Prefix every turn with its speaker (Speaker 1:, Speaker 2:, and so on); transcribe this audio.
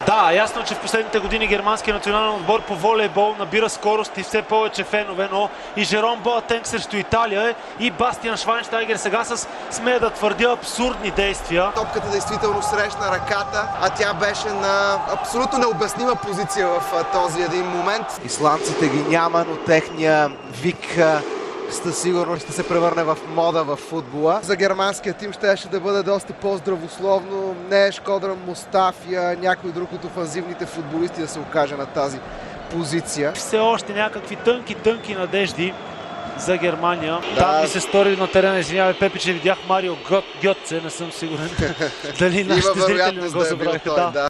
Speaker 1: Да, ясно, че в последните години германския национален отбор по волейбол набира скорост и все повече фенове, но и Жером Боатенг срещу Италия и Бастиан Швайнщайгер сега с, смея да твърдя, абсурдни действия.
Speaker 2: Топката действително срещна ръката, а тя беше на абсолютно необяснима позиция в този един момент.
Speaker 3: Исландците ги няма, но техния вик със сигурност ще се превърне в мода в футбола.
Speaker 2: За германския тим ще да бъде доста по-здравословно. Не е Шкодран Мустафия, някой друг от офанзивните футболисти да се окаже на тази позиция.
Speaker 1: Все още някакви тънки надежди за Германия. Там ми се стори на терена, извинявай, Пепи, че видях Марио Гьотце, не съм сигурен дали нашите зрители не го забравиха.